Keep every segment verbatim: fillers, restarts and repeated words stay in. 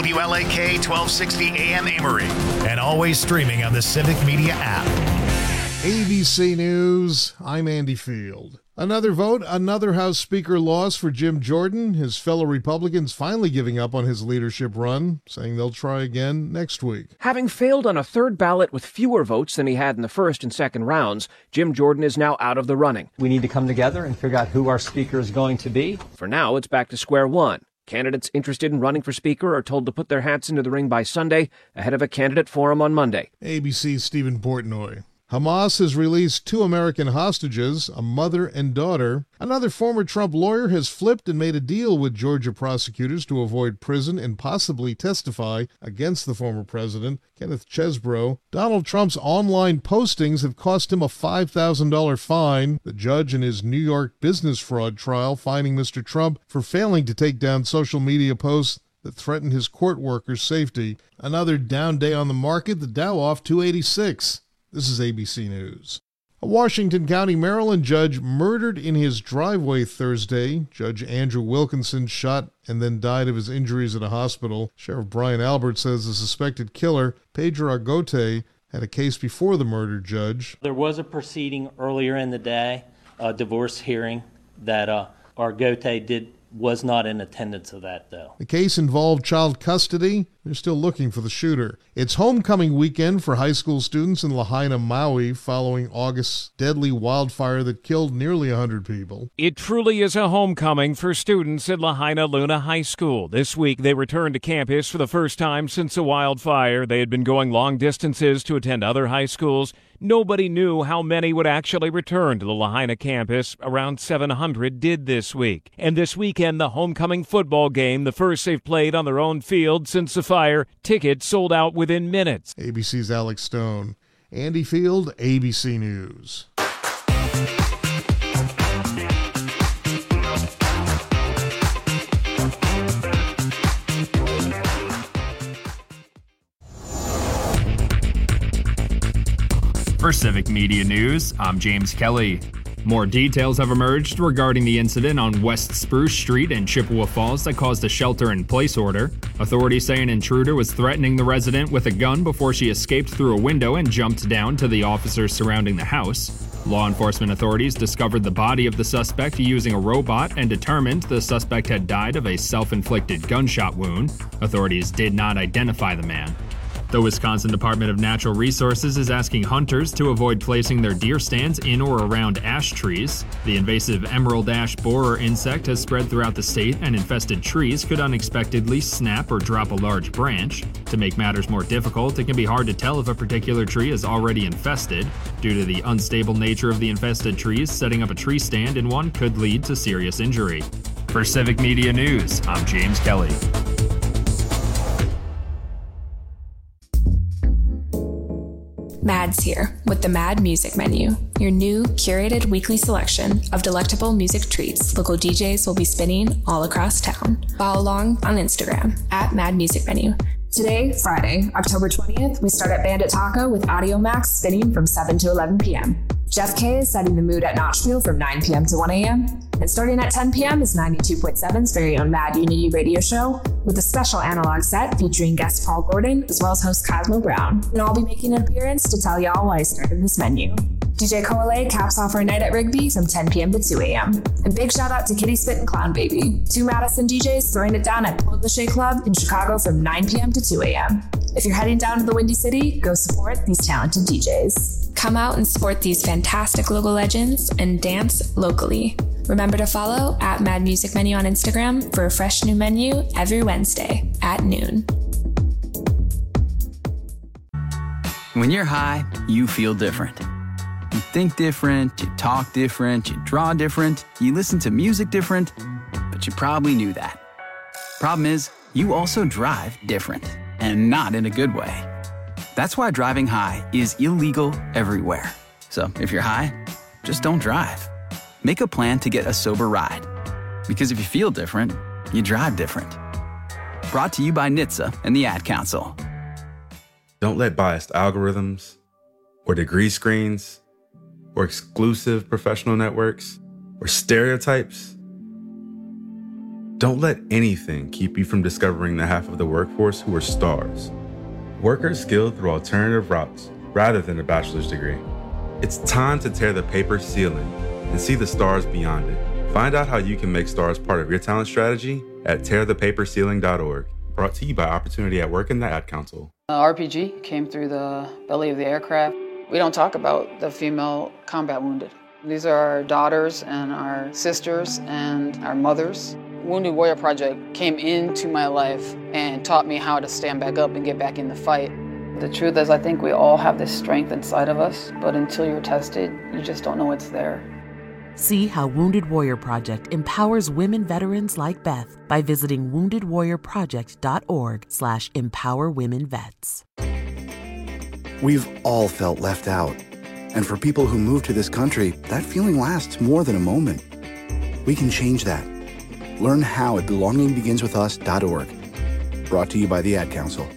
W L A K twelve sixty A M Amory, and always streaming on the Civic Media app. A B C News, I'm Andy Field. Another vote, another House Speaker loss for Jim Jordan. His fellow Republicans finally giving up on his leadership run, saying they'll try again next week. Having failed on a third ballot with fewer votes than he had in the first and second rounds, Jim Jordan is now out of the running. We need to come together and figure out who our speaker is going to be. For now, it's back to square one. Candidates interested in running for speaker are told to put their hats into the ring by Sunday, ahead of a candidate forum on Monday. A B C's Stephen Portnoy. Hamas has released two American hostages, a mother and daughter. Another former Trump lawyer has flipped and made a deal with Georgia prosecutors to avoid prison and possibly testify against the former president, Kenneth Chesebro. Donald Trump's online postings have cost him a five thousand dollars fine. The judge in his New York business fraud trial fining Mister Trump for failing to take down social media posts that threatened his court workers' safety. Another down day on the market, the Dow off two eighty-six. This is A B C News. A Washington County, Maryland judge murdered in his driveway Thursday. Judge Andrew Wilkinson shot and then died of his injuries at a hospital. Sheriff Brian Albert says the suspected killer, Pedro Argote, had a case before the murdered judge. There was a proceeding earlier in the day, a divorce hearing, that uh, Argote did was not in attendance of that, though. The case involved child custody. They're still looking for the shooter. It's homecoming weekend for high school students in Lahaina, Maui, following August's deadly wildfire that killed nearly one hundred people. It truly is a homecoming for students at Lahaina Luna High School. This week, they returned to campus for the first time since the wildfire. They had been going long distances to attend other high schools. Nobody knew how many would actually return to the Lahaina campus. Around seven hundred did this week. And this weekend, the homecoming football game, the first they've played on their own field since the fire. Tickets sold out within minutes. A B C's Alex Stone. Andy Field, A B C News. For Civic Media News, I'm James Kelly. More details have emerged regarding the incident on West Spruce Street in Chippewa Falls that caused a shelter-in-place order. Authorities say an intruder was threatening the resident with a gun before she escaped through a window and jumped down to the officers surrounding the house. Law enforcement authorities discovered the body of the suspect using a robot and determined the suspect had died of a self-inflicted gunshot wound. Authorities did not identify the man. The Wisconsin Department of Natural Resources is asking hunters to avoid placing their deer stands in or around ash trees. The invasive emerald ash borer insect has spread throughout the state, and infested trees could unexpectedly snap or drop a large branch. To make matters more difficult, it can be hard to tell if a particular tree is already infested. Due to the unstable nature of the infested trees, setting up a tree stand in one could lead to serious injury. For Civic Media News, I'm James Kelly. Mad's here with the Mad Music Menu, your new curated weekly selection of delectable music treats local D Js will be spinning all across town. Follow along on Instagram at Mad Music Menu. Today, Friday, October twentieth, we start at Bandit Taco with Audio Max spinning from seven to eleven p.m. Jeff K is setting the mood at Notchville from nine p.m. to one a.m. And starting at ten p.m. is ninety-two point seven's very own Mad Unity radio show with a special analog set featuring guest Paul Gordon as well as host Cosmo Brown. And I'll be making an appearance to tell y'all why I started this menu. D J Coale caps off our night at Rigby from ten p.m. to two a.m. And big shout out to Kitty Spit and Clown Baby, two Madison D Js throwing it down at Pull the Shea Club in Chicago from nine p.m. to two a.m. If you're heading down to the Windy City, go support these talented D Js. Come out and support these fantastic local legends and dance locally. Remember to follow at Mad Music Menu on Instagram for a fresh new menu every Wednesday at noon. When you're high, you feel different. You think different, you talk different, you draw different, you listen to music different, but you probably knew that. Problem is, you also drive different, and not in a good way. That's why driving high is illegal everywhere. So if you're high, just don't drive. Make a plan to get a sober ride. Because if you feel different, you drive different. Brought to you by N H T S A and the Ad Council. Don't let biased algorithms or degree screens or exclusive professional networks or stereotypes Don't let anything keep you from discovering the half of the workforce who are stars. Workers skilled through alternative routes rather than a bachelor's degree. It's time to tear the paper ceiling and see the stars beyond it. Find out how you can make stars part of your talent strategy at tear the paper ceiling dot org. Brought to you by Opportunity at Work and the Ad Council. Uh, R P G came through the belly of the aircraft. We don't talk about the female combat wounded. These are our daughters and our sisters and our mothers. Wounded Warrior Project came into my life and taught me how to stand back up and get back in the fight. The truth is, I think we all have this strength inside of us, but until you're tested, you just don't know it's there. See how Wounded Warrior Project empowers women veterans like Beth by visiting wounded warrior project dot org slash empower women vets. We've all felt left out. And for people who move to this country, that feeling lasts more than a moment. We can change that. Learn how at belonging begins with us dot org. Brought to you by the Ad Council.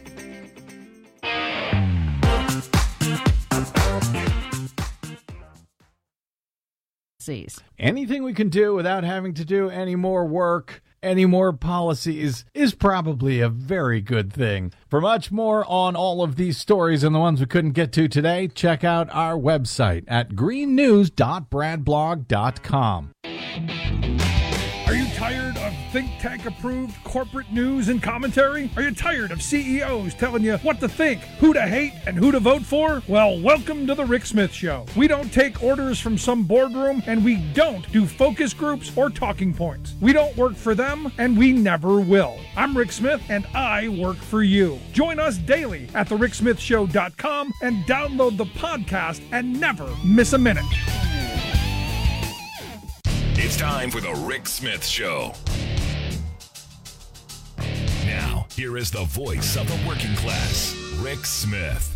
Anything we can do without having to do any more work, any more policies, is probably a very good thing. For much more on all of these stories and the ones we couldn't get to today, check out our website at green news dot brad blog dot com. Are you tired of think tank approved corporate news and commentary? Are you tired of C E Os telling you what to think, who to hate, and who to vote for? Well, welcome to the Rick Smith Show. We don't take orders from some boardroom, and we don't do focus groups or talking points. We don't work for them, and we never will. I'm Rick Smith, and I work for you. Join us daily at the rick smith show dot com and download the podcast and never miss a minute. It's time for the Rick Smith Show. Now, here is the voice of the working class, Rick Smith.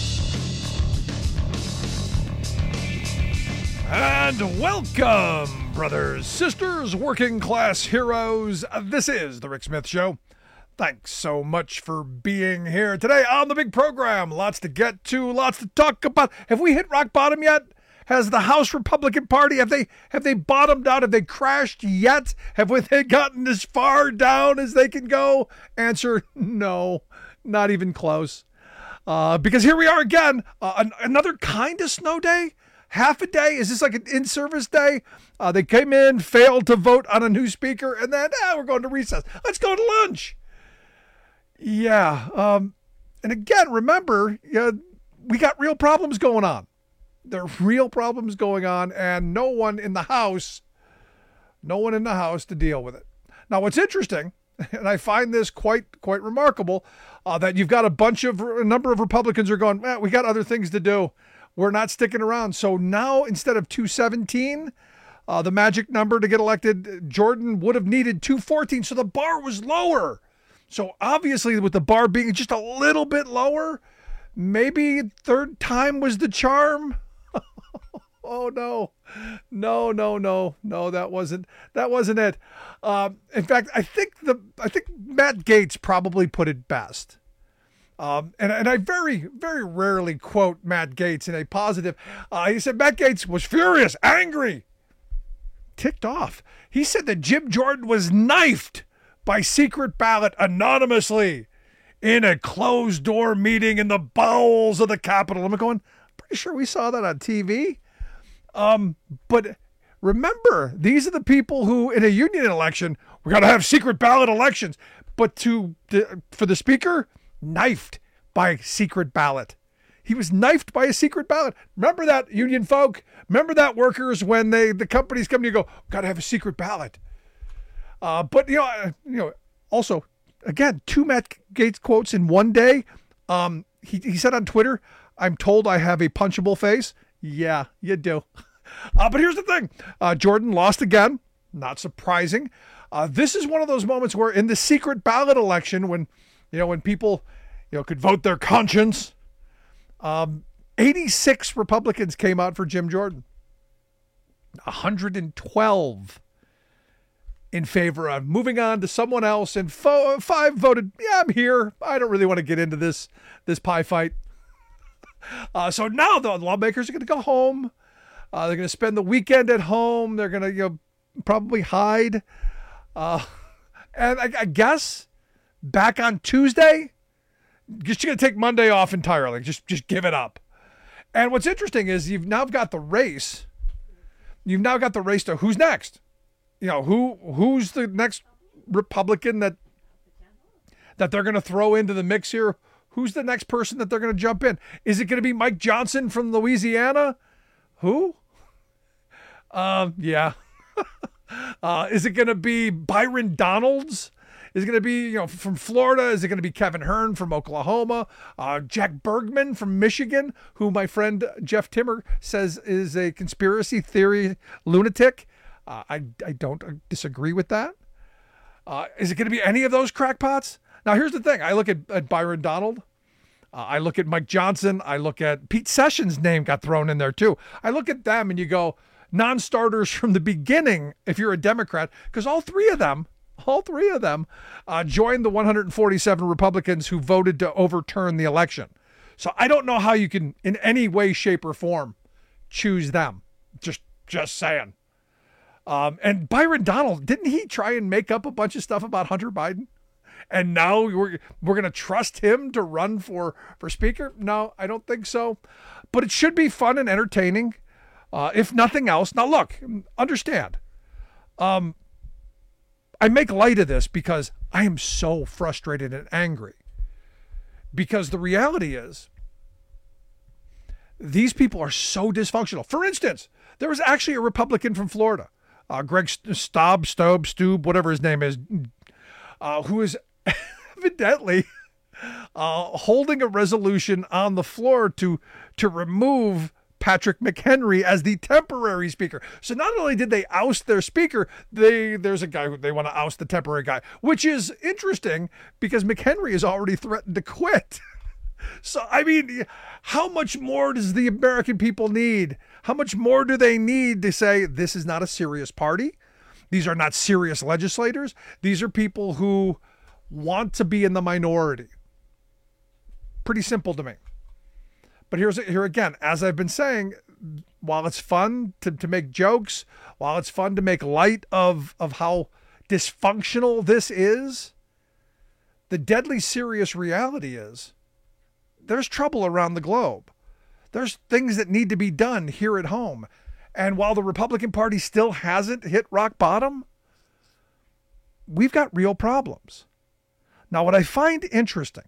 And welcome, brothers, sisters, working class heroes. This is the Rick Smith Show. Thanks so much for being here today on the big program. Lots to get to, lots to talk about. Have we hit rock bottom yet? Has the House Republican Party, have they have they bottomed out? Have they crashed yet? Have they gotten as far down as they can go? Answer, no, not even close. Uh, because here we are again, uh, an, another kind of snow day. Half a day? Is this like an in-service day? Uh, they came in, failed to vote on a new speaker, and then, ah, we're going to recess. Let's go to lunch. Yeah. Um, and again, remember, uh, we got real problems going on. There are real problems going on, and no one in the House, no one in the House to deal with it. Now, what's interesting, and I find this quite quite remarkable, uh, that you've got a bunch of, a number of Republicans are going, eh, we got other things to do. We're not sticking around. So now, instead of two seventeen, uh, the magic number to get elected, Jordan would have needed two fourteen, so the bar was lower. So obviously, with the bar being just a little bit lower, maybe third time was the charm. Oh no, no, no, no, no! That wasn't that wasn't it. Um, in fact, I think the I think Matt Gaetz probably put it best. Um, and and I very very rarely quote Matt Gaetz in a positive. Uh, he said Matt Gaetz was furious, angry, ticked off. He said that Jim Jordan was knifed by secret ballot anonymously in a closed door meeting in the bowels of the Capitol. I'm going, pretty sure we saw that on T V. Um, but remember, these are the people who, in a union election, we got to have secret ballot elections. But to the, for the speaker, knifed by secret ballot. He was knifed by a secret ballot. Remember that, union folk? Remember that, workers, when they the companies come to you and go, got to have a secret ballot. Uh, but you know, you know, also, again, two Matt Gaetz quotes in one day. Um, he he said on Twitter, "I'm told I have a punchable face." Yeah, you do. Uh, but here's the thing. Uh, Jordan lost again. Not surprising. Uh, this is one of those moments where in the secret ballot election, when, you know, when people, you know, could vote their conscience, um, eighty-six Republicans came out for Jim Jordan. one hundred twelve in favor of moving on to someone else, and fo- five voted, yeah, I'm here. I don't really want to get into this, this pie fight. Uh, so now the lawmakers are going to go home. Uh, they're going to spend the weekend at home. They're going to, you know, probably hide. Uh, And I, I guess back on Tuesday, just going to take Monday off entirely. Just, just give it up. And what's interesting is you've now got the race. You've now got the race to who's next. You know, who who's the next Republican that that they're going to throw into the mix here? Who's the next person that they're going to jump in? Is it going to be Mike Johnson from Louisiana? Who? Um, yeah. uh, is it going to be Byron Donalds? Is it going to be, you know, from Florida? Is it going to be Kevin Hern from Oklahoma? Uh, Jack Bergman from Michigan, who my friend Jeff Timmer says is a conspiracy theory lunatic. Uh, I, I don't disagree with that. Uh, is it going to be any of those crackpots? Now, here's the thing. I look at, at Byron Donald. Uh, I look at Mike Johnson. I look at Pete Sessions' name got thrown in there too. I look at them and you go, non-starters from the beginning if you're a Democrat, because all three of them, all three of them uh, joined the one hundred forty-seven Republicans who voted to overturn the election. So I don't know how you can, in any way, shape, or form, choose them. Just, just saying. Um, and Byron Donald, didn't he try and make up a bunch of stuff about Hunter Biden? And now we're we're going to trust him to run for, for speaker? No, I don't think so. But it should be fun and entertaining, uh, if nothing else. Now, look, understand. Um, I make light of this because I am so frustrated and angry. Because the reality is, these people are so dysfunctional. For instance, there was actually a Republican from Florida, uh, Greg Staub, Stobe, Stube, whatever his name is, uh, who is evidently uh, holding a resolution on the floor to to remove Patrick McHenry as the temporary speaker. So not only did they oust their speaker, they there's a guy who they want to oust the temporary guy, which is interesting because McHenry has already threatened to quit. So, I mean, how much more does the American people need? How much more do they need to say this is not a serious party? These are not serious legislators. These are people who want to be in the minority. Pretty simple to me. But here's here again, as I've been saying, while it's fun to, to make jokes, while it's fun to make light of, of how dysfunctional this is, the deadly serious reality is there's trouble around the globe. There's things that need to be done here at home. And while the Republican Party still hasn't hit rock bottom, we've got real problems. Now, what I find interesting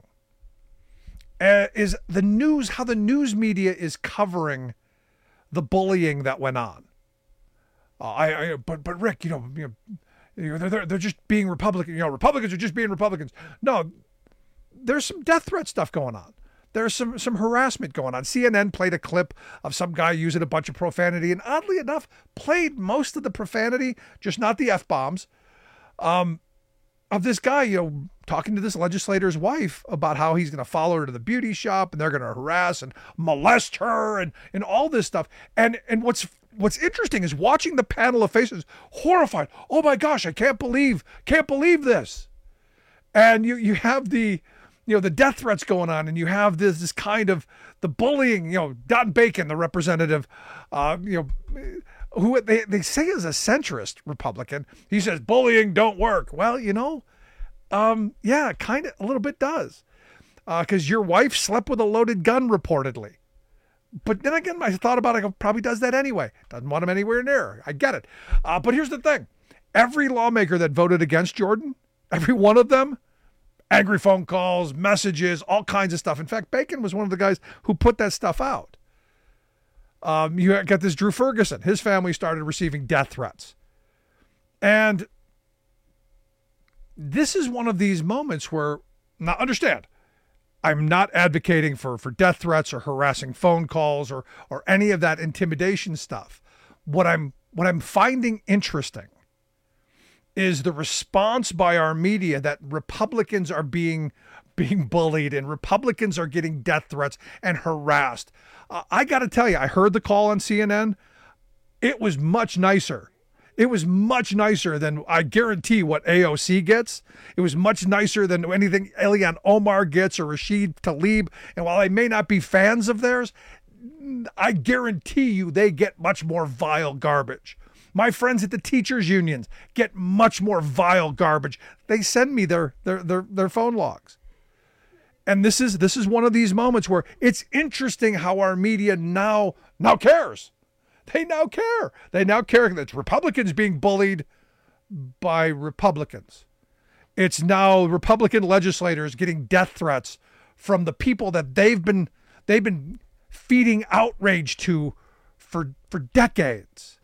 uh, is the news, how the news media is covering the bullying that went on. Uh, I, I, but, but Rick, you know, you know they're, they're, they're just being Republican. You know, Republicans are just being Republicans. No, there's some death threat stuff going on. There's some some harassment going on. C N N played a clip of some guy using a bunch of profanity, and oddly enough, played most of the profanity, just not the F-bombs, um, of this guy, you know, talking to this legislator's wife about how he's going to follow her to the beauty shop, and they're going to harass and molest her, and and all this stuff. And and what's what's interesting is watching the panel of faces, horrified. Oh my gosh, I can't believe, can't believe this. And you you have the you know, the death threats going on, and you have this this kind of the bullying, you know, Don Bacon, the representative, uh, you know, who they, they say is a centrist Republican. He says bullying don't work. Well, you know, um, yeah, kind of a little bit does. Because uh, your wife slept with a loaded gun reportedly. But then again, I thought about it, it probably does that anyway. Doesn't want him anywhere near. I get it. Uh, but here's the thing. Every lawmaker that voted against Jordan, every one of them, angry phone calls, messages, all kinds of stuff. In fact, Bacon was one of the guys who put that stuff out. Um, you got this Drew Ferguson. His family started receiving death threats. And this is one of these moments where, now understand, I'm not advocating for, for death threats or harassing phone calls or or any of that intimidation stuff. What I'm what I'm finding interesting is the response by our media that Republicans are being being bullied and Republicans are getting death threats and harassed. Uh, I got to tell you, I heard the call on C N N. It was much nicer. It was much nicer than, I guarantee, what A O C gets. It was much nicer than anything Ilhan Omar gets or Rashid Tlaib. And while I may not be fans of theirs, I guarantee you they get much more vile garbage. My friends at the teachers' unions get much more vile garbage. They send me their their their, their phone logs. And this is this is one of these moments where it's interesting how our media now now cares. They now care. They now care that Republicans being bullied by Republicans. It's now Republican legislators getting death threats from the people that they've been they've been feeding outrage to for for decades.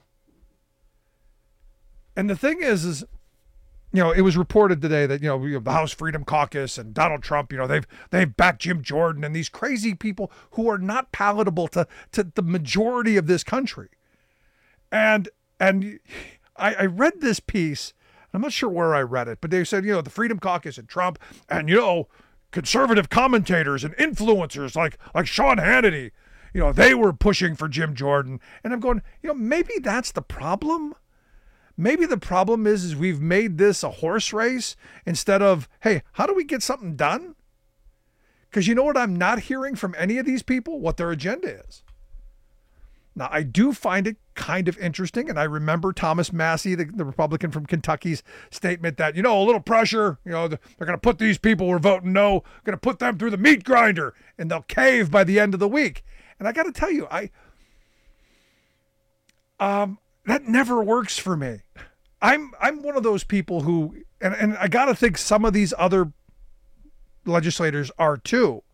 And the thing is, is you know, it was reported today that, you know, the House Freedom Caucus and Donald Trump, you know, they've they've backed Jim Jordan and these crazy people who are not palatable to, to the majority of this country. And and I, I read this piece, I'm not sure where I read it, but they said, you know, the Freedom Caucus and Trump and, you know, conservative commentators and influencers like like Sean Hannity, you know, they were pushing for Jim Jordan. And I'm going, you know, maybe that's the problem. Maybe the problem is, is we've made this a horse race instead of, hey, how do we get something done? Because you know what I'm not hearing from any of these people? What their agenda is. Now, I do find it kind of interesting, and I remember Thomas Massey, the, the Republican from Kentucky's statement that, you know, a little pressure, you know, they're going to put these people who are voting no, going to put them through the meat grinder, and they'll cave by the end of the week. And I got to tell you, I, um, that never works for me. I'm I'm one of those people who, and, and I got to think some of these other legislators are too.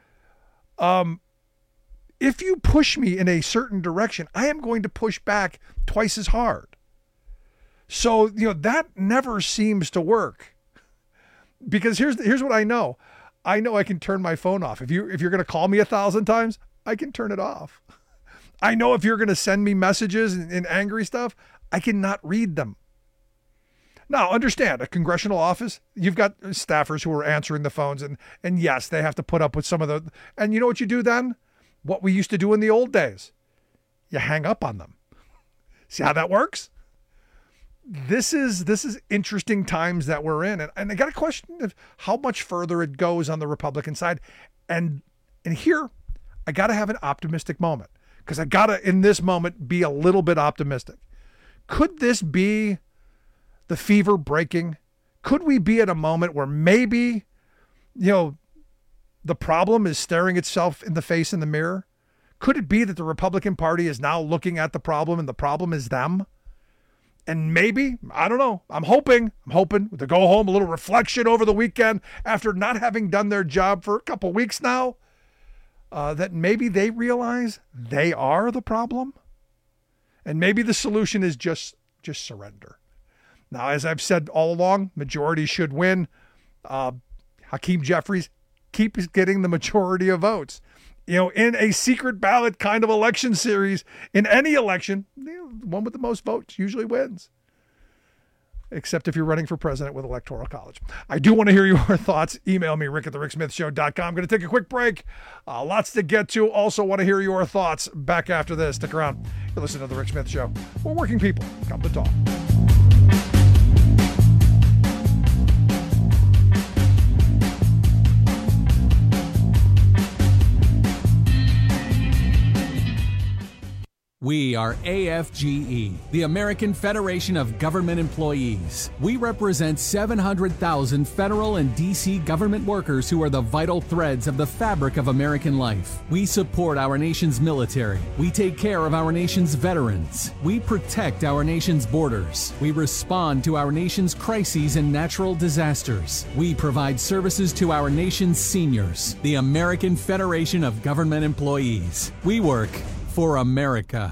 Um, if you push me in a certain direction, I am going to push back twice as hard. So, you know, that never seems to work. Because here's here's what I know. I know I can turn my phone off. If you if you're going to call me a thousand times, I can turn it off. I know if you're going to send me messages and, and angry stuff, I cannot read them. Now, understand, a congressional office, you've got staffers who are answering the phones, and and yes, they have to put up with some of the, and you know what you do then? What we used to do in the old days. You hang up on them. See how that works? This is this is interesting times that we're in. And, and I got a question of how much further it goes on the Republican side. And and here, I got to have an optimistic moment. Because I got to, in this moment, be a little bit optimistic. Could this be the fever breaking? Could we be at a moment where maybe, you know, the problem is staring itself in the face in the mirror? Could it be that the Republican Party is now looking at the problem and the problem is them? And maybe, I don't know, I'm hoping, I'm hoping to go home, a little reflection over the weekend after not having done their job for a couple weeks now, uh, that maybe they realize they are the problem. And maybe the solution is just, just surrender. Now, as I've said all along, majority should win. Uh, Hakeem Jeffries keeps getting the majority of votes. You know, in a secret ballot kind of election series, in any election, you know, the one with the most votes usually wins. Except if you're running for president with Electoral College. I do want to hear your thoughts. Email me, rick at the rick smith show dot com. I'm going to take a quick break. Uh, lots to get to. Also want to hear your thoughts back after this. Stick around. You listen to The Rick Smith Show. We're working people. Come to talk. We are A F G E, the American Federation of Government Employees. We represent seven hundred thousand federal and D C government workers who are the vital threads of the fabric of American life. We support our nation's military. We take care of our nation's veterans. We protect our nation's borders. We respond to our nation's crises and natural disasters. We provide services to our nation's seniors. The American Federation of Government Employees. We work for America.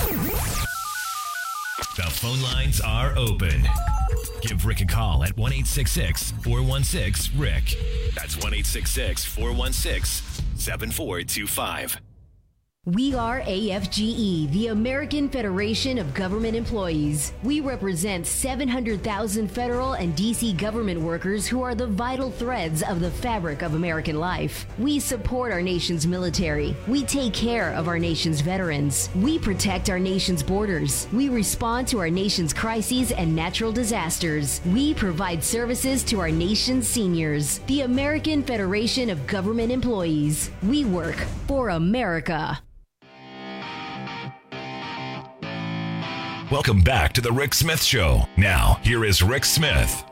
The phone lines are open. Give Rick a call at one eight six six, four one six, Rick. That's one eight six six, four one six, seven four two five. We are A F G E, the American Federation of Government Employees. We represent seven hundred thousand federal and D C government workers who are the vital threads of the fabric of American life. We support our nation's military. We take care of our nation's veterans. We protect our nation's borders. We respond to our nation's crises and natural disasters. We provide services to our nation's seniors. The American Federation of Government Employees. We work for America. Welcome back to the Rick Smith Show. Now, here is Rick Smith.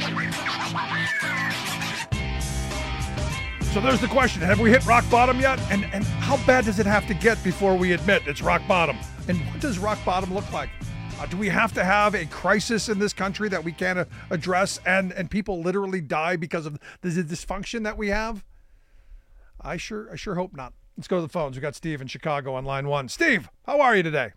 So there's the question. Have we hit rock bottom yet? And and how bad does it have to get before we admit it's rock bottom? And what does rock bottom look like? Uh, do we have to have a crisis in this country that we can't uh, address and, and people literally die because of the, the dysfunction that we have? I sure I sure hope not. Let's go to the phones. We got Steve in Chicago on line one. Steve, how are you today?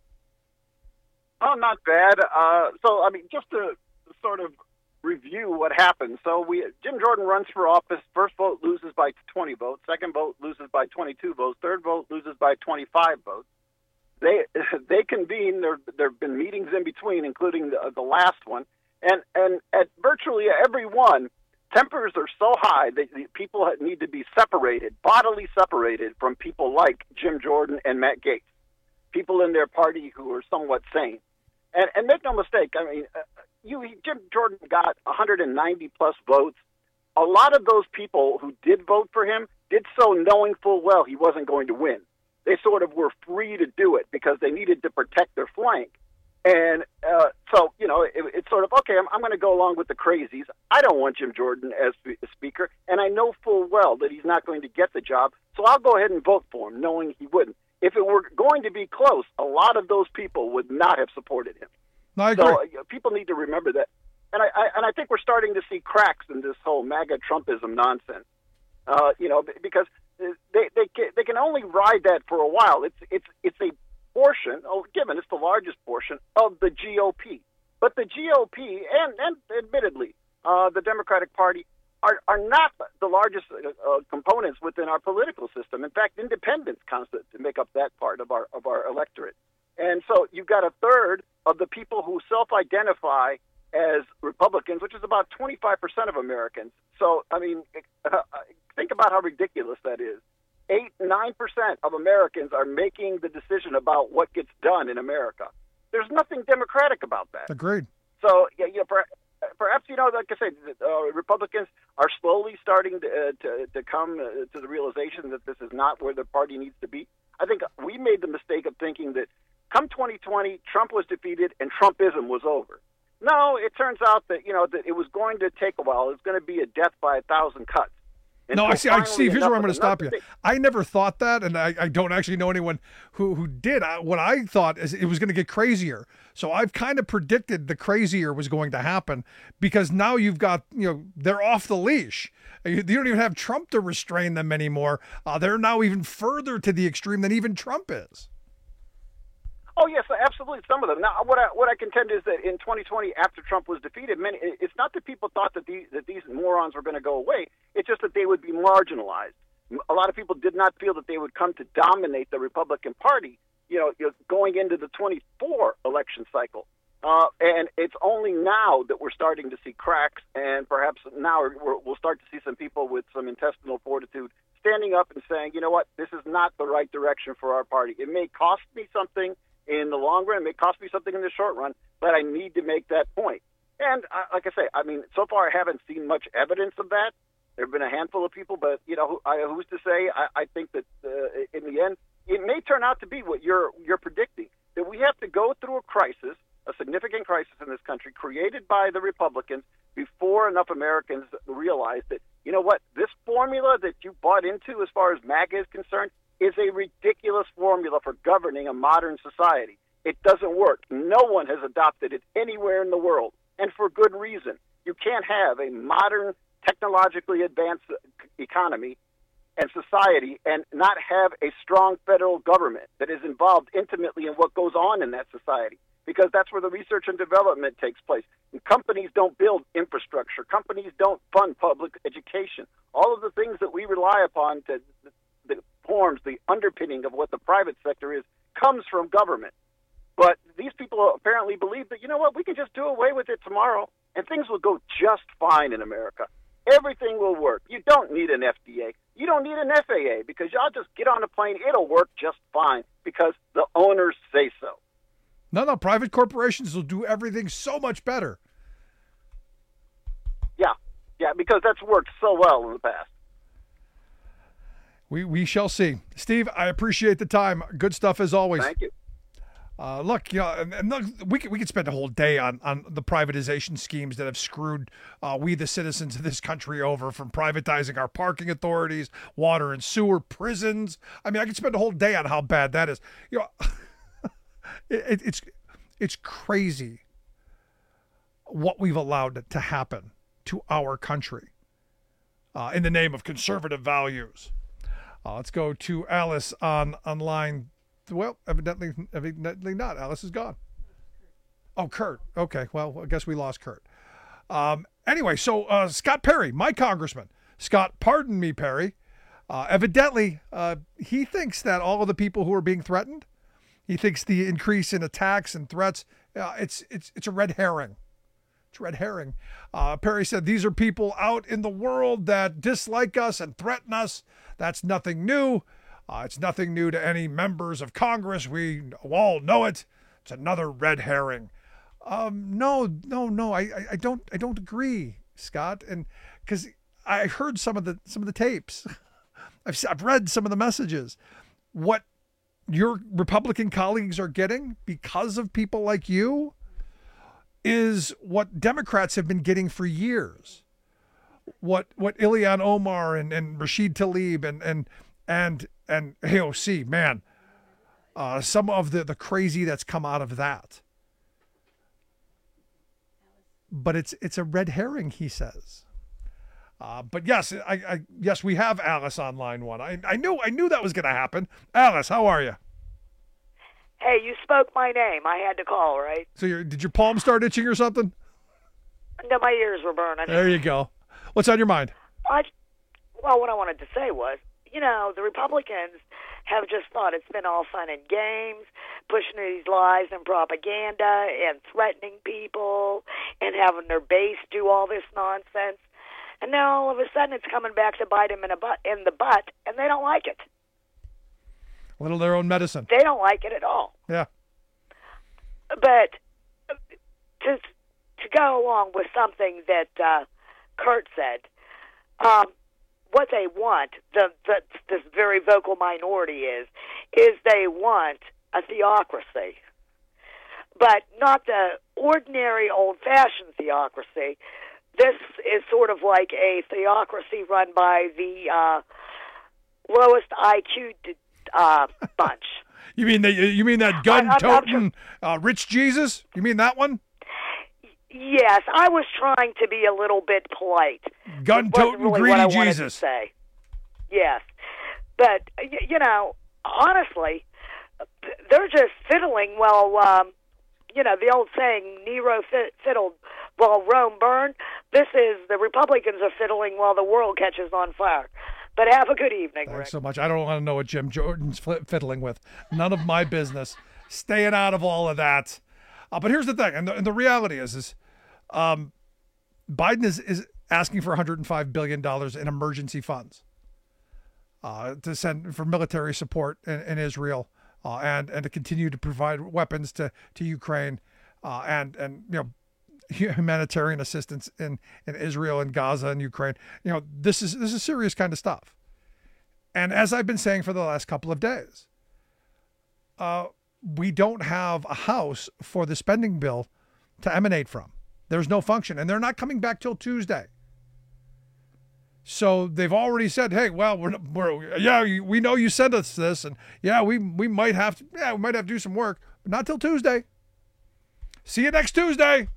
Oh, not bad. Uh, so, I mean, just to sort of review what happened. So we Jim Jordan runs for office. First vote loses by twenty votes. Second vote loses by twenty-two votes. Third vote loses by twenty-five votes. They they convene. There there have been meetings in between, including the, the last one, and and at virtually every one, tempers are so high that the people need to be separated, bodily separated from people like Jim Jordan and Matt Gaetz, people in their party who are somewhat sane. And and make no mistake, I mean, uh, you Jim Jordan got one hundred ninety plus votes. A lot of those people who did vote for him did so knowing full well he wasn't going to win. They sort of were free to do it because they needed to protect their flank. And uh, so, you know, it, it's sort of, okay, I'm, I'm going to go along with the crazies. I don't want Jim Jordan as speaker, and I know full well that he's not going to get the job, so I'll go ahead and vote for him, knowing he wouldn't. If it were going to be close, a lot of those people would not have supported him. No, I agree. So uh, people need to remember that. And I, I and I think we're starting to see cracks in this whole MAGA Trumpism nonsense. Uh, you know, because they they can, they can only ride that for a while. It's it's it's a portion, oh, given it's the largest portion of the G O P. But the G O P and and admittedly uh, the Democratic Party are are not the largest uh, uh, components within our political system. In fact, independents constant to make up that part of our of our electorate. And so you've got a third of the people who self-identify as Republicans, which is about twenty-five percent of Americans. So, I mean, uh, think about how ridiculous that is. Eight, nine percent of Americans are making the decision about what gets done in America. There's nothing democratic about that. Agreed. So, yeah, you know, perhaps, perhaps you know, like I said, uh, Republicans are slowly starting to, uh, to, to come uh, to the realization that this is not where the party needs to be. I think we made the mistake of thinking that come twenty twenty, Trump was defeated and Trumpism was over. No, it turns out that, you know, that it was going to take a while. It was going to be a death by a thousand cuts. And no, so I see. I see. Here's where I'm going to stop you. Thing. I never thought that, and I, I don't actually know anyone who, who did. I, what I thought is it was going to get crazier. So I've kind of predicted the crazier was going to happen because now you've got, you know, they're off the leash. You, you don't even have Trump to restrain them anymore. Uh, they're now even further to the extreme than even Trump is. Oh yes, absolutely. Some of them. Now, what I what I contend is that in twenty twenty, after Trump was defeated, many, it's not that people thought that these that these morons were going to go away. It's just that they would be marginalized. A lot of people did not feel that they would come to dominate the Republican Party. You know, you know going into the twenty-four election cycle, uh, and it's only now that we're starting to see cracks, and perhaps now we're, we'll start to see some people with some intestinal fortitude standing up and saying, you know what, this is not the right direction for our party. It may cost me something in the long run, it may cost me something in the short run, but I need to make that point. And uh, like I say, I mean, so far I haven't seen much evidence of that. There have been a handful of people, but you know, who, I, who's to say? I, I think that uh, in the end, it may turn out to be what you're you're predicting. That we have to go through a crisis, a significant crisis in this country, created by the Republicans, before enough Americans realize that, you know what, this formula that you bought into, as far as MAGA is concerned, is a ridiculous formula for governing a modern society. It doesn't work. No one has adopted it anywhere in the world, and for good reason. You can't have a modern, technologically advanced economy and society and not have a strong federal government that is involved intimately in what goes on in that society, because that's where the research and development takes place. And companies don't build infrastructure. Companies don't fund public education. All of the things that we rely upon to the forms, the underpinning of what the private sector is, comes from government. But these people apparently believe that, you know what, we can just do away with it tomorrow and things will go just fine in America. Everything will work. You don't need an F D A. You don't need an F A A because y'all just get on a plane. It'll work just fine because the owners say so. No, no, private corporations will do everything so much better. Yeah, yeah, because that's worked so well in the past. We we shall see. Steve, I appreciate the time. Good stuff as always. Thank you. Uh, look, you know, and, and look, we could, we could spend a whole day on, on the privatization schemes that have screwed uh, we, the citizens of this country, over, from privatizing our parking authorities, water and sewer, prisons. I mean, I could spend a whole day on how bad that is. You know, it, it's it's crazy what we've allowed to happen to our country uh, in the name of conservative values. Uh, let's go to Alice on on line. Well, evidently, evidently not. Alice is gone. Oh, Kurt. Okay, well, I guess we lost Kurt. Um, anyway, so uh, Scott Perry, my congressman. Scott, pardon me, Perry. Uh, evidently, uh, he thinks that all of the people who are being threatened, he thinks the increase in attacks and threats, uh, it's it's it's a red herring. It's a red herring. Uh, Perry said these are people out in the world that dislike us and threaten us. That's nothing new. Uh, it's nothing new to any members of Congress. We all know it. It's another red herring. Um, no, no, no. I, I, I don't, I don't agree, Scott. And because I heard some of the, some of the tapes, I've, I've read some of the messages. What your Republican colleagues are getting because of people like you is what Democrats have been getting for years. What, what Ilhan Omar and, and Rashid Tlaib and, and, and, and A O C, man, uh, some of the, the crazy that's come out of that. But it's it's a red herring, he says. Uh, but yes, I, I yes we have Alice on line one. I I knew I knew that was going to happen. Alice, how are you? Hey, you spoke my name. I had to call, right? So your did your palm start itching or something? No, my ears were burning. There you go. What's on your mind? I, well, what I wanted to say was, you know, the Republicans have just thought it's been all fun and games, pushing these lies and propaganda and threatening people and having their base do all this nonsense. And now all of a sudden it's coming back to bite them in, a butt, in the butt, and they don't like it. A little their own medicine. They don't like it at all. Yeah. But to, to go along with something that uh, Kurt said, um, what they want, the, the this very vocal minority is, is they want a theocracy, but not the ordinary old-fashioned theocracy. This is sort of like a theocracy run by the uh, lowest I Q uh, bunch. You mean that? You mean that gun-toting uh, rich Jesus? You mean that one? Yes, I was trying to be a little bit polite. Gun-toting really greedy what I wanted Jesus. To say. Yes, but you know, honestly, they're just fiddling. Well, um, you know, the old saying, "Nero fiddled while Rome burned." This is the Republicans are fiddling while the world catches on fire. But have a good evening, Thanks Rick. so much. I don't want to know what Jim Jordan's fiddling with. None of my business. Staying out of all of that. Uh, but here's the thing, and the, and the reality is, is um, Biden is, is asking for one hundred five billion dollars in emergency funds uh, to send for military support in, in Israel uh, and and to continue to provide weapons to to Ukraine uh, and and you know humanitarian assistance in, in Israel and Gaza and Ukraine. You know this is this is serious kind of stuff. And as I've been saying for the last couple of days, uh, we don't have a house for the spending bill to emanate from. There's no function, and they're not coming back till Tuesday. So they've already said, "Hey, well, we're, we're yeah, we know you sent us this, and yeah, we we might have to, yeah, we might have to do some work, but not till Tuesday. See you next Tuesday."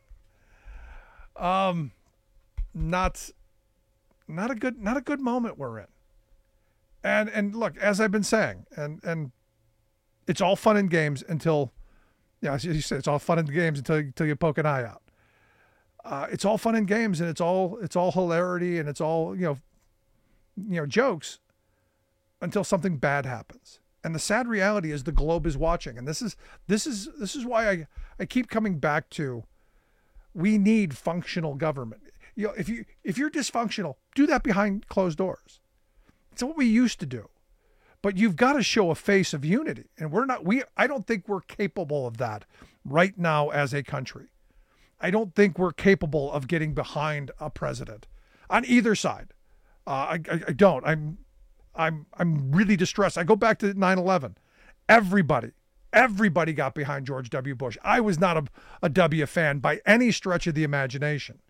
Um, not, not a good, not a good moment we're in. And and look, as I've been saying, and and it's all fun and games until, yeah, as you said, it's all fun and games until until you poke an eye out. Uh, it's all fun and games, and it's all it's all hilarity, and it's all you know, you know, jokes, until something bad happens. And the sad reality is the globe is watching, and this is this is this is why I I keep coming back to. We need functional government. You know, if you if you're dysfunctional, do that behind closed doors. It's what we used to do. But you've got to show a face of unity, and we're not. We I don't think we're capable of that right now as a country. I don't think we're capable of getting behind a president on either side. Uh, I, I I don't. I'm I'm I'm really distressed. I go back to nine eleven. Everybody Everybody got behind George W. Bush. I was not a, a W fan by any stretch of the imagination.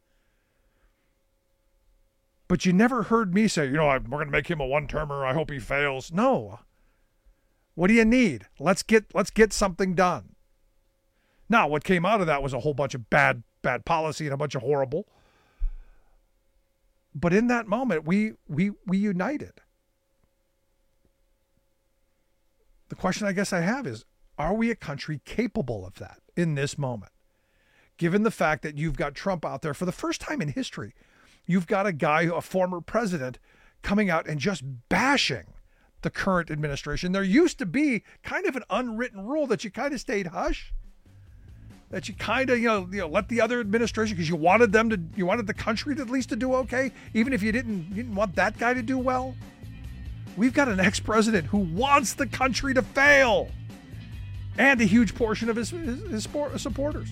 But you never heard me say, you know, we're going to make him a one-termer. I hope he fails. No. What do you need? Let's get let's get something done. Now, what came out of that was a whole bunch of bad, bad policy and a bunch of horrible. But in that moment, we we we united. The question I guess I have is, are we a country capable of that in this moment? Given the fact that you've got Trump out there for the first time in history, you've got a guy, a former president, coming out and just bashing the current administration. There used to be kind of an unwritten rule that you kind of stayed hush, that you kind of, you know, you know, let the other administration, because you wanted them to, you wanted the country to at least to do okay, even if you didn't, you didn't want that guy to do well. We've got an ex-president who wants the country to fail, and a huge portion of his, his, his supporters.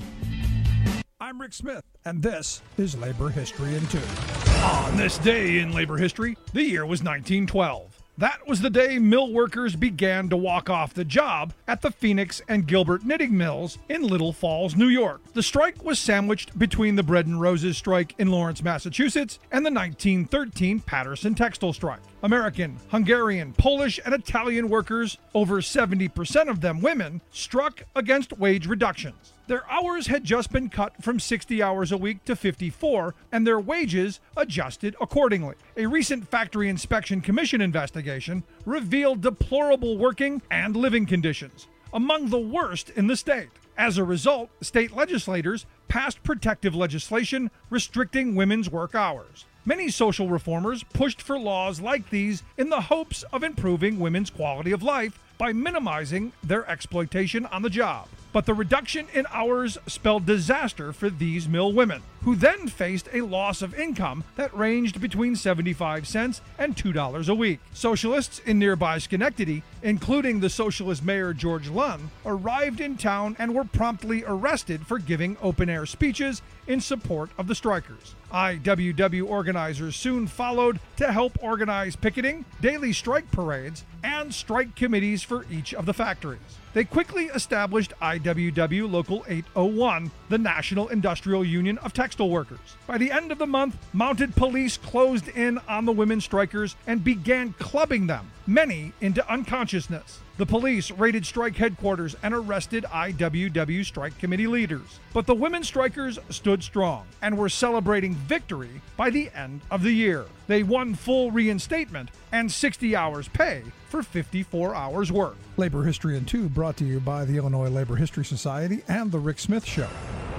I'm Rick Smith, and this is Labor History in Two. On this day in labor history, the year was nineteen twelve. That was the day mill workers began to walk off the job at the Phoenix and Gilbert knitting mills in Little Falls, New York. The strike was sandwiched between the Bread and Roses strike in Lawrence, Massachusetts, and the nineteen thirteen Patterson textile strike. American, Hungarian, Polish, and Italian workers, over seventy percent of them women, struck against wage reductions. Their hours had just been cut from sixty hours a week to fifty-four, and their wages adjusted accordingly. A recent Factory Inspection Commission investigation revealed deplorable working and living conditions, among the worst in the state. As a result, state legislators passed protective legislation restricting women's work hours. Many social reformers pushed for laws like these in the hopes of improving women's quality of life by minimizing their exploitation on the job. But the reduction in hours spelled disaster for these mill women, who then faced a loss of income that ranged between seventy-five cents and two dollars a week. Socialists in nearby Schenectady, including the socialist mayor George Lunn, arrived in town and were promptly arrested for giving open-air speeches in support of the strikers. I W W organizers soon followed to help organize picketing, daily strike parades, and strike committees for each of the factories. They quickly established I W W Local eight oh one, the National Industrial Union of Textile Workers. By the end of the month, mounted police closed in on the women strikers and began clubbing them, many into unconsciousness. The police raided strike headquarters and arrested I W W strike committee leaders. But the women strikers stood strong and were celebrating victory by the end of the year. They won full reinstatement and sixty hours pay for fifty-four hours work. Labor History in Two brought to you by the Illinois Labor History Society and The Rick Smith Show.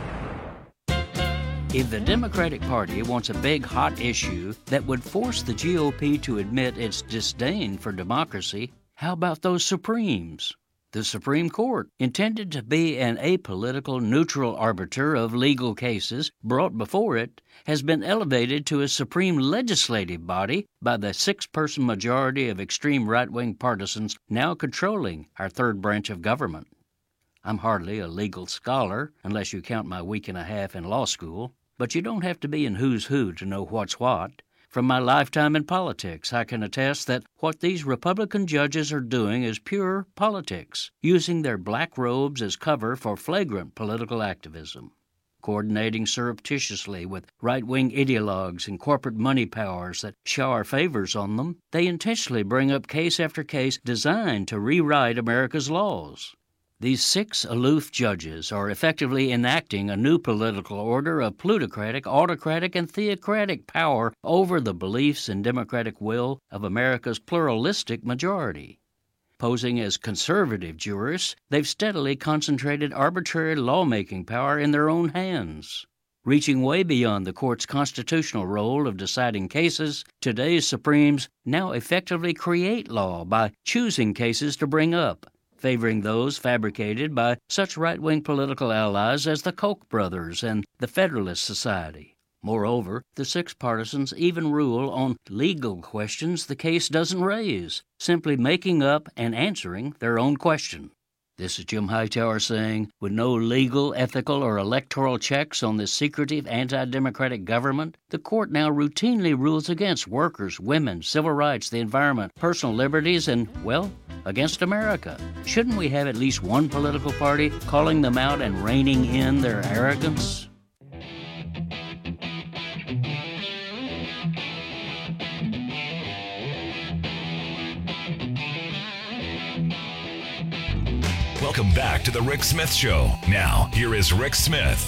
If the Democratic Party wants a big, hot issue that would force the G O P to admit its disdain for democracy, how about those Supremes? The Supreme Court, intended to be an apolitical, neutral arbiter of legal cases brought before it, has been elevated to a supreme legislative body by the six-person majority of extreme right-wing partisans now controlling our third branch of government. I'm hardly a legal scholar, unless you count my week and a half in law school, but you don't have to be in who's who to know what's what. From my lifetime in politics, I can attest that what these Republican judges are doing is pure politics, using their black robes as cover for flagrant political activism. Coordinating surreptitiously with right-wing ideologues and corporate money powers that shower favors on them, they intentionally bring up case after case designed to rewrite America's laws. These six aloof judges are effectively enacting a new political order of plutocratic, autocratic, and theocratic power over the beliefs and democratic will of America's pluralistic majority. Posing as conservative jurists, they've steadily concentrated arbitrary lawmaking power in their own hands. Reaching way beyond the court's constitutional role of deciding cases, today's Supremes now effectively create law by choosing cases to bring up, favoring those fabricated by such right-wing political allies as the Koch brothers and the Federalist Society. Moreover, the six partisans even rule on legal questions the case doesn't raise, simply making up and answering their own question. This is Jim Hightower saying, with no legal, ethical, or electoral checks on this secretive anti-democratic government, the court now routinely rules against workers, women, civil rights, the environment, personal liberties, and, well, against America. Shouldn't we have at least one political party calling them out and reining in their arrogance? Welcome back to the Rick Smith Show. Now, here is Rick Smith.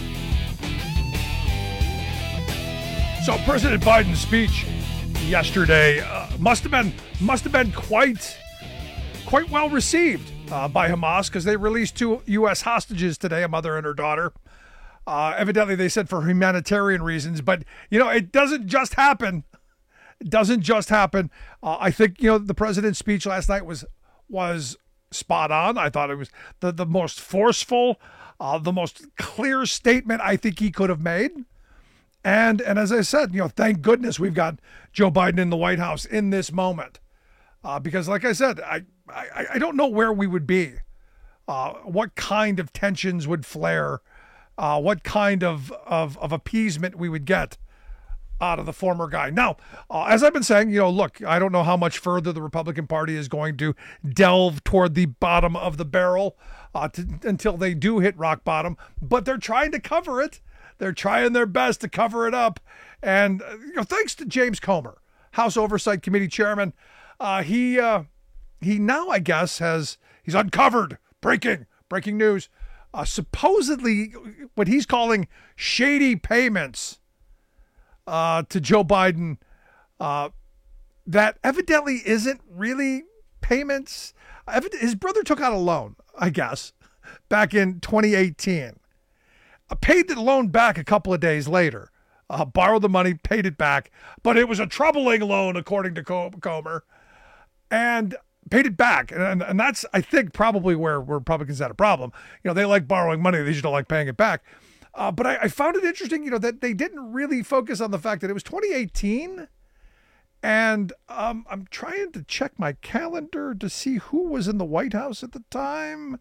So President Biden's speech yesterday uh, must have been must have been quite quite well received uh, by Hamas, because they released two U S hostages today, a mother and her daughter. Uh, evidently, they said for humanitarian reasons, but you know it doesn't just happen. It doesn't just happen. Uh, I think you know the president's speech last night was was. spot on. I thought it was the, the most forceful, uh, the most clear statement I think he could have made. And and as I said, you know, thank goodness we've got Joe Biden in the White House in this moment. Uh, because like I said, I, I, I don't know where we would be, uh, what kind of tensions would flare, uh, what kind of, of, of appeasement we would get out of the former guy. Now, uh, as I've been saying, you know, look, I don't know how much further the Republican Party is going to delve toward the bottom of the barrel uh, to, until they do hit rock bottom, but they're trying to cover it. They're trying their best to cover it up. And, uh, you know, thanks to James Comer, House Oversight Committee Chairman, uh, he uh, he now, I guess, has, he's uncovered, breaking, breaking news, uh, supposedly what he's calling shady payments Uh, to Joe Biden, uh, that evidently isn't really payments. Evid- his brother took out a loan, I guess, back in twenty eighteen. Uh, paid the loan back a couple of days later. Uh, borrowed the money, paid it back, but it was a troubling loan, according to Com- Comer, and paid it back. And, and that's, I think, probably where, where Republicans had a problem. You know, they like borrowing money, they just don't like paying it back. Uh, but I, I found it interesting, you know, that they didn't really focus on the fact that it was twenty eighteen. And um, I'm trying to check my calendar to see who was in the White House at the time.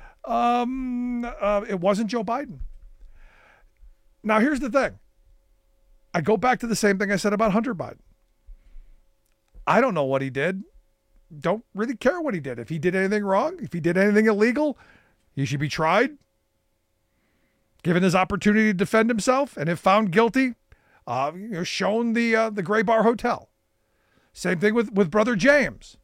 Um, uh, it wasn't Joe Biden. Now, here's the thing. I go back to the same thing I said about Hunter Biden. I don't know what he did. Don't really care what he did. If he did anything wrong, if he did anything illegal, he should be tried, given his opportunity to defend himself, and if found guilty, uh, you know, shown the uh, the Gray Bar Hotel. Same thing with, with Brother James.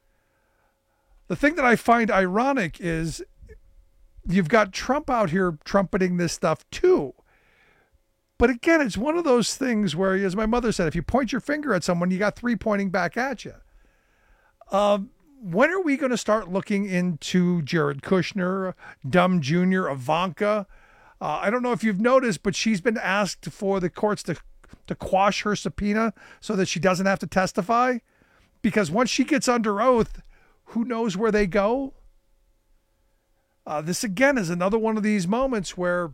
The thing that I find ironic is you've got Trump out here trumpeting this stuff too. But again, it's one of those things where, as my mother said, if you point your finger at someone, you got three pointing back at you. Um, when are we going to start looking into Jared Kushner, Dumb Junior, Ivanka? Uh, I don't know if you've noticed, but she's been asked for the courts to, to quash her subpoena so that she doesn't have to testify. Because once she gets under oath, who knows where they go? Uh, this, again, is another one of these moments where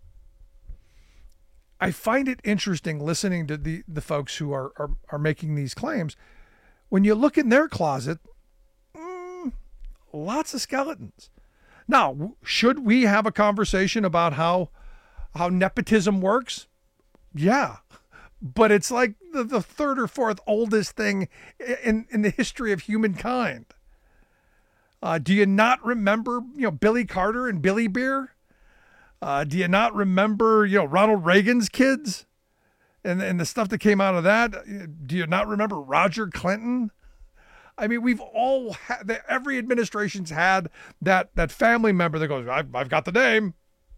I find it interesting listening to the, the folks who are, are, are making these claims. When you look in their closet, mm, lots of skeletons. Now, should we have a conversation about how how nepotism works? Yeah, but it's like the, the third or fourth oldest thing in, in the history of humankind. Uh, do you not remember, you know, Billy Carter and Billy Beer? Uh, do you not remember, you know, Ronald Reagan's kids and, and the stuff that came out of that? Do you not remember Roger Clinton? I mean, we've all had, every administration's had that that family member that goes, I've, I've got the name.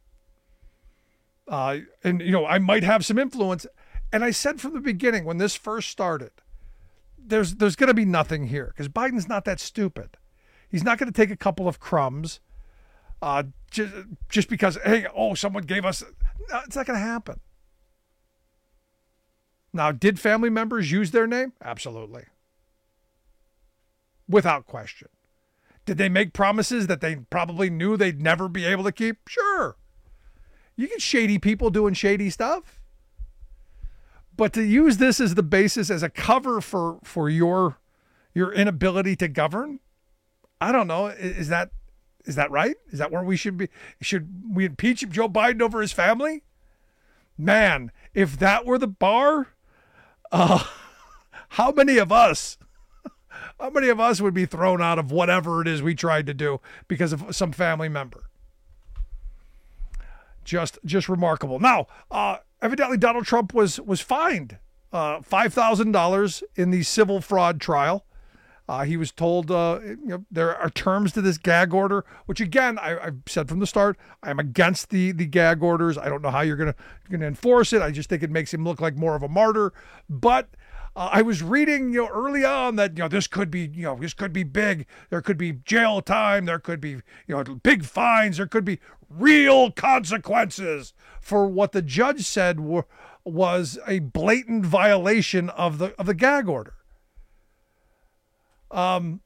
Uh, and, you know, I might have some influence. And I said from the beginning, when this first started, there's there's going to be nothing here because Biden's not that stupid. He's not going to take a couple of crumbs uh, just, just because, hey, oh, someone gave us. No, it's not going to happen. Now, did family members use their name? Absolutely. Without question. Did they make promises that they probably knew they'd never be able to keep? Sure. You get shady people doing shady stuff. But to use this as the basis, as a cover for, for your, your inability to govern, I don't know. Is that is that right? Is that where we should be? Should we impeach Joe Biden over his family? Man, if that were the bar, uh, how many of us How many of us would be thrown out of whatever it is we tried to do because of some family member? Just just remarkable. Now, uh, evidently Donald Trump was was fined uh, five thousand dollars in the civil fraud trial. Uh, he was told uh, you know, there are terms to this gag order, which again, I, I've said from the start, I'm against the the gag orders. I don't know how you're gonna you're gonna enforce it. I just think it makes him look like more of a martyr. But uh, I was reading, you know, early on that you know this could be you know this could be big. There could be jail time. There could be you know big fines. There could be real consequences for what the judge said were, was a blatant violation of the of the gag order. Um,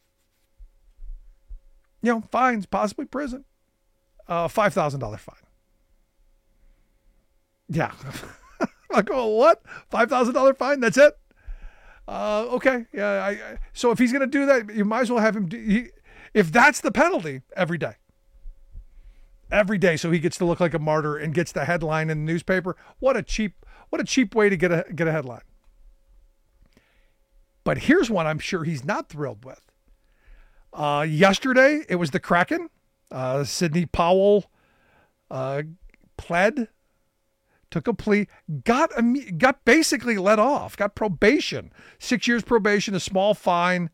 you know, fines, possibly prison, uh, five thousand dollars fine. Yeah. Like, oh, what? five thousand dollars fine? That's it? Uh, okay. Yeah. I, I, so if he's going to do that, you might as well have him do, he, if that's the penalty, every day, every day. So he gets to look like a martyr and gets the headline in the newspaper. What a cheap, what a cheap way to get a, get a headline. But here's one I'm sure he's not thrilled with. Uh, yesterday, it was the Kraken. Uh, Sidney Powell uh, pled, took a plea, got got basically let off, got probation, six years probation, a small fine.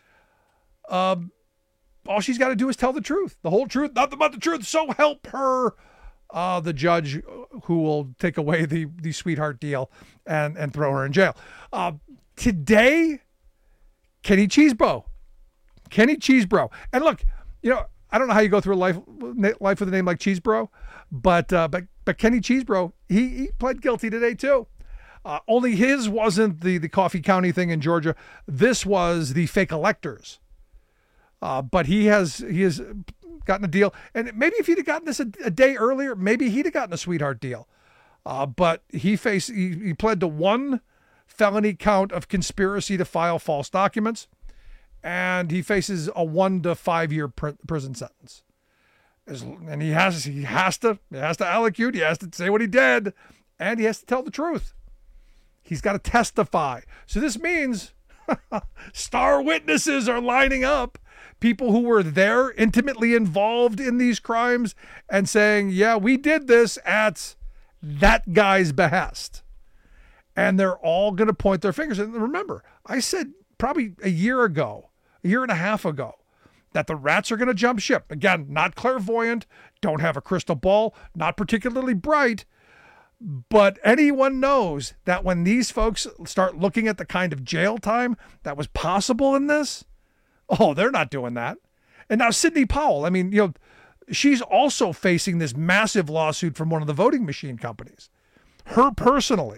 Um, all she's got to do is tell the truth, the whole truth, nothing but the truth. So help her. Uh, the judge who will take away the the sweetheart deal and and throw her in jail. Uh, Today, Kenny Chesebro, Kenny Chesebro, and look, you know, I don't know how you go through a life life with a name like Chesebro, but uh, but but Kenny Chesebro, he he pled guilty today too. Uh, only his wasn't the the Coffee County thing in Georgia. This was the fake electors. Uh, but he has he has gotten a deal, and maybe if he'd have gotten this a, a day earlier, maybe he'd have gotten a sweetheart deal. Uh, but he faced he, he pled to one felony count of conspiracy to file false documents, and he faces a one to five year pr- prison sentence. As, and he has he has to he has to allocute, he has to say what he did, and he has to tell the truth. He's got to testify. So this means star witnesses are lining up, people who were there, intimately involved in these crimes, and saying, "Yeah, we did this at that guy's behest." And they're all going to point their fingers. And remember, I said probably a year ago, a year and a half ago, that the rats are going to jump ship. Again, not clairvoyant, don't have a crystal ball, not particularly bright, but anyone knows that when these folks start looking at the kind of jail time that was possible in this, oh, they're not doing that. And now Sidney Powell, I mean, you know, she's also facing this massive lawsuit from one of the voting machine companies, her personally.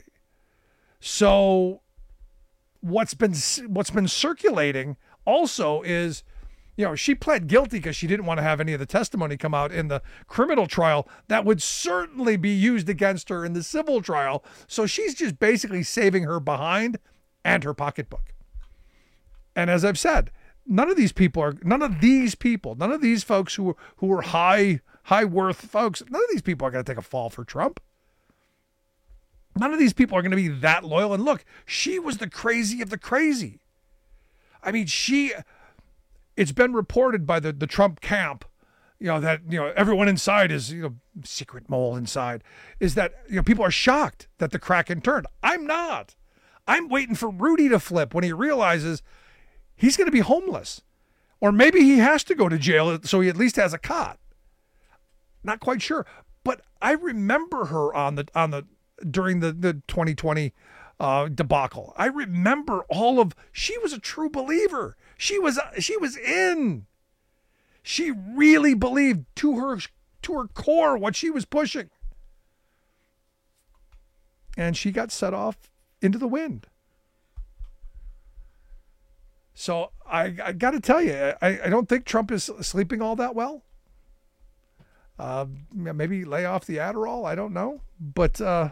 So what's been what's been circulating also is, you know, she pled guilty because she didn't want to have any of the testimony come out in the criminal trial that would certainly be used against her in the civil trial. So she's just basically saving her behind and her pocketbook. And as I've said, none of these people are none of these people, none of these folks who who are high high worth folks, none of these people are going to take a fall for Trump. None of these people are going to be that loyal. And look, she was the crazy of the crazy. I mean, she, it's been reported by the, the Trump camp, you know, that, you know, everyone inside is, you know, secret mole inside, is that, you know, people are shocked that the Kraken turned. I'm not. I'm waiting for Rudy to flip when he realizes he's going to be homeless. Or maybe he has to go to jail so he at least has a cot. Not quite sure. But I remember her on the, on the, during the, the twenty twenty uh, debacle. I remember all of, she was a true believer. She was, she was in. She really believed to her, to her core what she was pushing. And she got set off into the wind. So I, I got to tell you, I, I don't think Trump is sleeping all that well. Uh, maybe lay off the Adderall. I don't know. But, uh,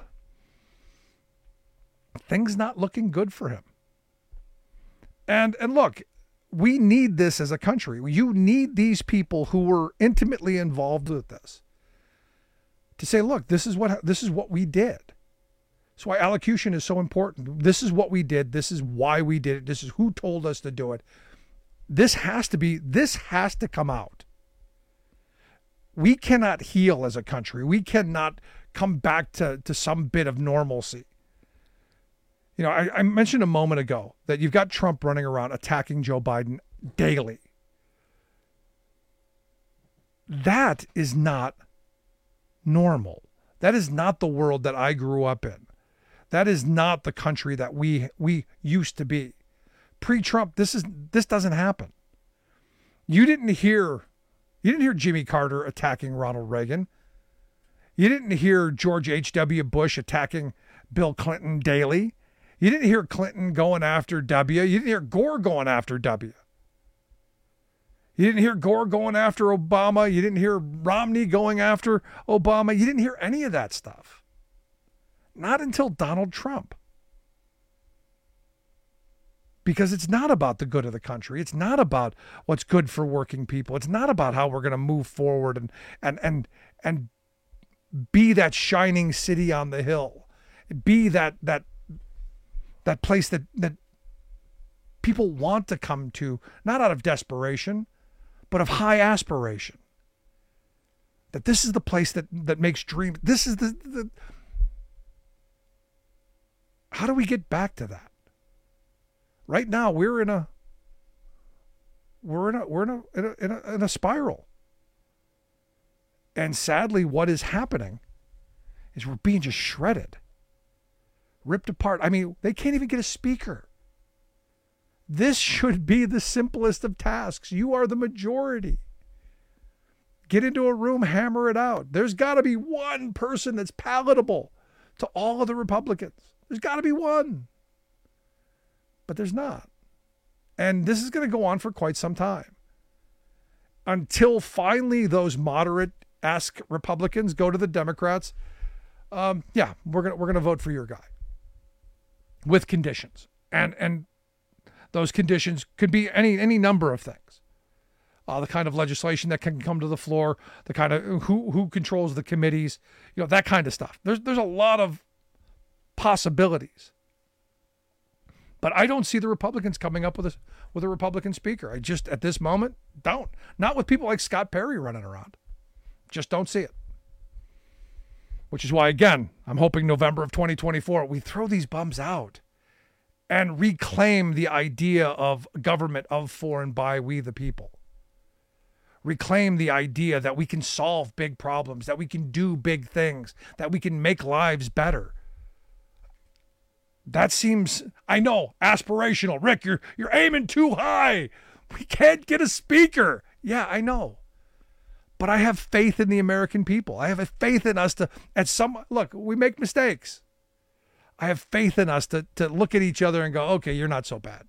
things not looking good for him. And and look, we need this as a country. You need these people who were intimately involved with this to say, look, this is what this is what we did. That's why allocution is so important. This is what we did. This is why we did it. This is who told us to do it. This has to be, this has to come out. We cannot heal as a country. We cannot come back to, to some bit of normalcy. You know, I, I mentioned a moment ago that you've got Trump running around attacking Joe Biden daily. That is not normal. That is not the world that I grew up in. That is not the country that we we used to be. Pre-Trump, this is this doesn't happen. You didn't hear you didn't hear Jimmy Carter attacking Ronald Reagan. You didn't hear George H W Bush attacking Bill Clinton daily. You didn't hear Clinton going after W. You didn't hear Gore going after W. You didn't hear Gore going after Obama. You didn't hear Romney going after Obama. You didn't hear any of that stuff. Not until Donald Trump. Because it's not about the good of the country. It's not about what's good for working people. It's not about how we're going to move forward and and and and be that shining city on the hill. Be that that that place that that people want to come to, not out of desperation, but of high aspiration. That this is the place that that makes dreams. This is the, the how do we get back to that? Right now, we're in a we're in a we're in a in a, in a, in a spiral, and sadly, what is happening is we're being just shredded, ripped apart. I mean, they can't even get a speaker. This should be the simplest of tasks. You are the majority. Get into a room, hammer it out. There's got to be one person that's palatable to all of the Republicans. There's got to be one. But there's not. And this is going to go on for quite some time. Until finally those moderate-esque Republicans go to the Democrats. Um, yeah, we're going we're going to vote for your guy. With conditions. And and those conditions could be any any number of things. Uh, the kind of legislation that can come to the floor, the kind of who who controls the committees, you know, that kind of stuff. There's there's a lot of possibilities. But I don't see the Republicans coming up with a with a Republican speaker. I just at this moment don't. Not with people like Scott Perry running around. Just don't see it. Which is why, again, I'm hoping November of twenty twenty-four we throw these bums out and reclaim the idea of government of, for, and by we the people. Reclaim the idea that we can solve big problems, that we can do big things, that we can make lives better. That seems, I know, aspirational. Rick, you're you're aiming too high. We can't get a speaker. Yeah, I know. But I have faith in the American people. I have a faith in us to, at some, look, we make mistakes. I have faith in us to, to look at each other and go, okay, you're not so bad.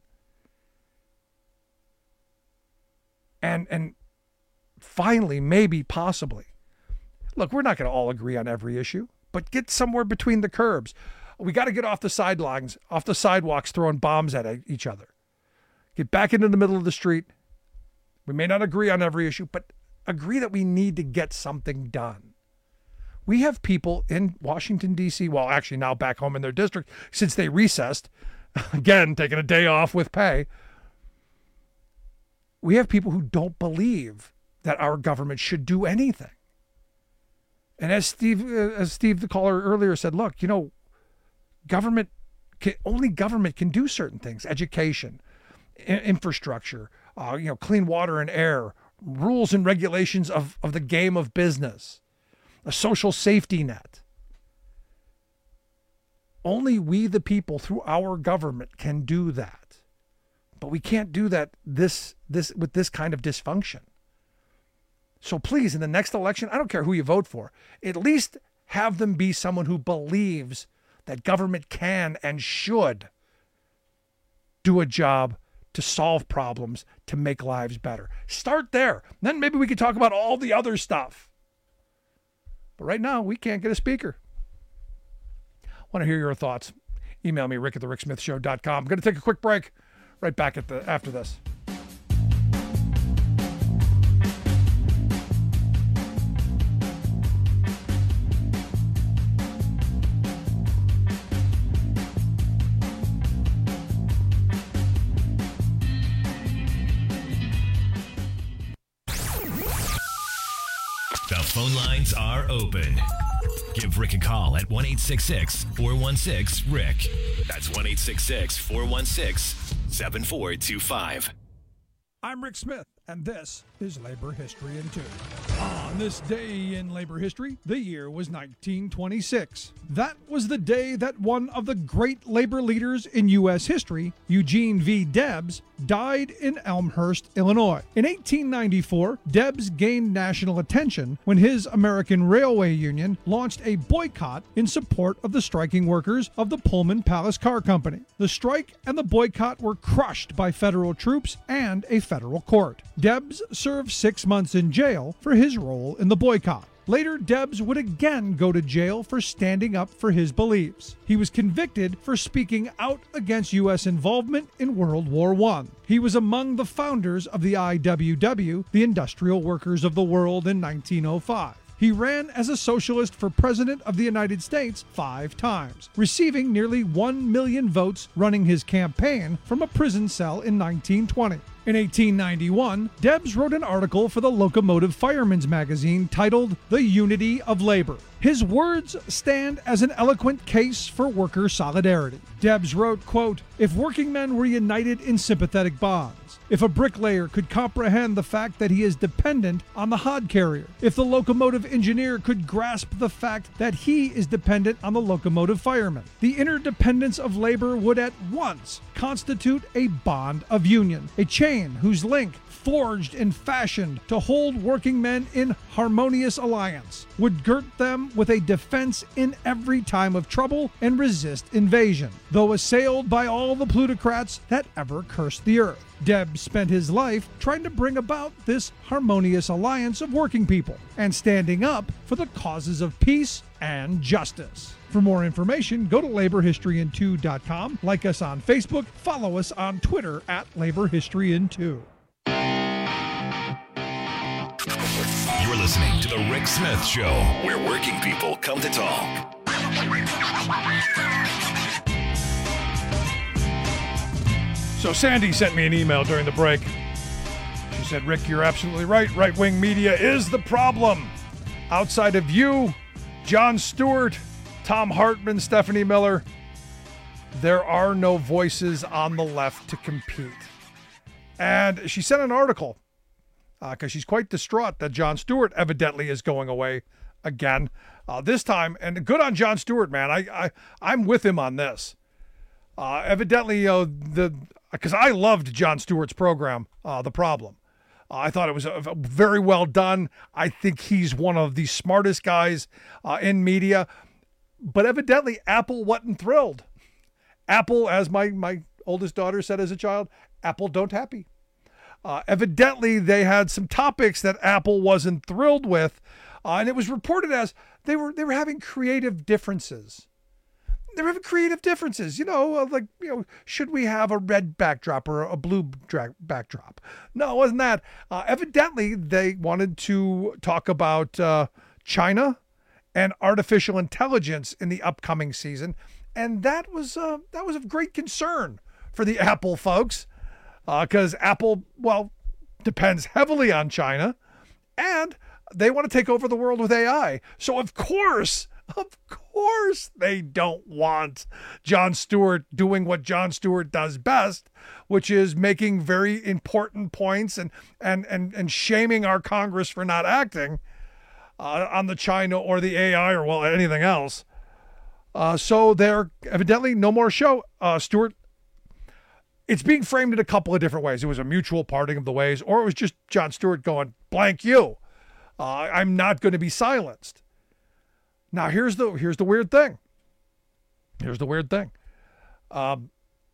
And, and finally, maybe, possibly, look, we're not going to all agree on every issue, but get somewhere between the curbs. We got to get off the sidelines, off the sidewalks, throwing bombs at each other. Get back into the middle of the street. We may not agree on every issue, but agree that we need to get something done. We have people in Washington, D C, well, actually now back home in their district, since they recessed, again, taking a day off with pay. We have people who don't believe that our government should do anything. And as Steve, as Steve, the caller earlier said, look, you know, government can, only government can do certain things: education, I- infrastructure, uh, you know, clean water and air, rules and regulations of, of the game of business, a social safety net. Only we, the people, through our government, can do that. But we can't do that this this with this kind of dysfunction. So please, in the next election, I don't care who you vote for, at least have them be someone who believes that government can and should do a job to solve problems, to make lives better. Start there. Then maybe we could talk about all the other stuff. But right now, we can't get a speaker. I want to hear your thoughts. Email me, rick at the rick smith show dot com. I'm going to take a quick break. Right back at the after this. Phone lines are open. Give Rick a call at one eight six six, four one six, Rick. That's one eight six six, four one six, seven four two five. I'm Rick Smith, and this is Labor History in Two. On this day in labor history, the year was nineteen twenty-six. That was the day that one of the great labor leaders in U S history, Eugene V. Debs, died in Elmhurst, Illinois. In eighteen ninety-four, Debs gained national attention when his American Railway Union launched a boycott in support of the striking workers of the Pullman Palace Car Company. The strike and the boycott were crushed by federal troops and a federal court. Debs served six months in jail for his role in the boycott. Later, Debs would again go to jail for standing up for his beliefs. He was convicted for speaking out against U S involvement in World War One. He was among the founders of the I W W, the Industrial Workers of the World, in nineteen oh five. He ran as a socialist for president of the United States five times, receiving nearly one million votes running his campaign from a prison cell in nineteen twenty. In eighteen ninety-one, Debs wrote an article for the Locomotive Fireman's magazine titled The Unity of Labor. His words stand as an eloquent case for worker solidarity. Debs wrote, quote, "If working men were united in sympathetic bonds, if a bricklayer could comprehend the fact that he is dependent on the hod carrier, if the locomotive engineer could grasp the fact that he is dependent on the locomotive fireman, the interdependence of labor would at once constitute a bond of union, a chain whose link, forged and fashioned to hold working men in harmonious alliance, would girt them with a defense in every time of trouble and resist invasion, though assailed by all the plutocrats that ever cursed the earth." Debs spent his life trying to bring about this harmonious alliance of working people and standing up for the causes of peace and justice. For more information, go to labor history in two dot com, like us on Facebook, follow us on Twitter at Labor History in two. You're listening to The Rick Smith Show, where working people come to talk. So Sandy sent me an email during the break. She said, Rick, you're absolutely right. Right-wing media is the problem. Outside of you, Jon Stewart, Thom Hartmann, Stephanie Miller, there are no voices on the left to compete. And she sent an article because uh, she's quite distraught that Jon Stewart evidently is going away again uh, this time. And good on Jon Stewart, man. I, I, I'm with him on this. Uh, evidently, you know, the because I loved Jon Stewart's program, uh, The Problem. Uh, I thought it was a, a very well done. I think he's one of the smartest guys uh, in media. But evidently, Apple wasn't thrilled. Apple, as my, my oldest daughter said as a child, Apple don't happy. Uh, evidently, they had some topics that Apple wasn't thrilled with, uh, and it was reported as they were they were having creative differences. They were having creative differences, you know, uh, like, you know, should we have a red backdrop or a blue dra- backdrop? No, it wasn't that. Uh, evidently, they wanted to talk about uh, China and artificial intelligence in the upcoming season, and that was uh, that was of great concern for the Apple folks. Because uh, Apple, well, depends heavily on China, and they want to take over the world with A I. So, of course, of course, they don't want Jon Stewart doing what Jon Stewart does best, which is making very important points and and and, and shaming our Congress for not acting uh, on the China or the A I or, well, anything else. Uh, so, they're evidently no more show. Uh, Stewart. It's being framed in a couple of different ways. It was a mutual parting of the ways, or it was just Jon Stewart going, blank you. Uh, I'm not going to be silenced. Now, here's the here's the weird thing. Here's the weird thing. Um,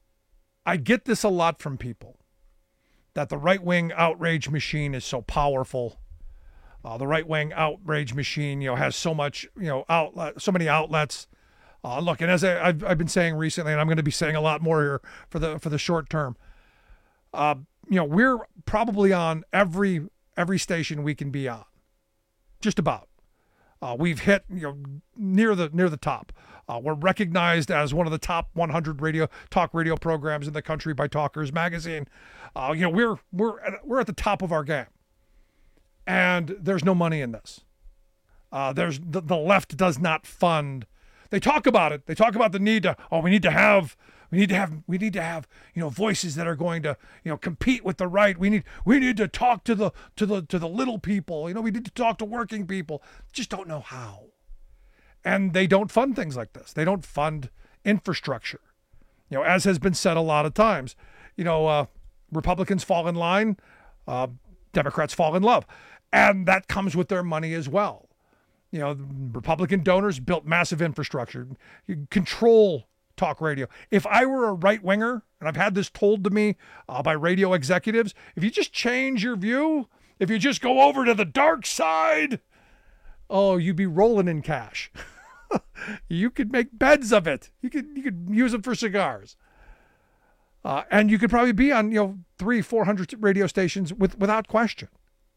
I get this a lot from people, that the right-wing outrage machine is so powerful. Uh, the right-wing outrage machine, you know, has so much, you know, outlet, so many outlets. Uh, look, and as I, I've, I've been saying recently, and I'm going to be saying a lot more here for the for the short term, uh, you know, we're probably on every every station we can be on, just about. Uh, we've hit, you know, near the near the top. Uh, we're recognized as one of the top one hundred radio talk radio programs in the country by Talkers Magazine. Uh, you know, we're we're at, we're at the top of our game, and there's no money in this. Uh, there's the, the left does not fund. They talk about it. They talk about the need to, oh, we need to have, we need to have, we need to have, you know, voices that are going to, you know, compete with the right. We need, we need to talk to the, to the, to the little people. You know, we need to talk to working people. Just don't know how. And they don't fund things like this. They don't fund infrastructure. You know, as has been said a lot of times, you know, uh, Republicans fall in line, uh, Democrats fall in love. And that comes with their money as well. You know, Republican donors built massive infrastructure, you control talk radio. If I were a right winger, and I've had this told to me uh, by radio executives, if you just change your view, if you just go over to the dark side, oh, you'd be rolling in cash. You could make beds of it. You could you could use them for cigars, uh, and you could probably be on you know three, four hundred radio stations with without question.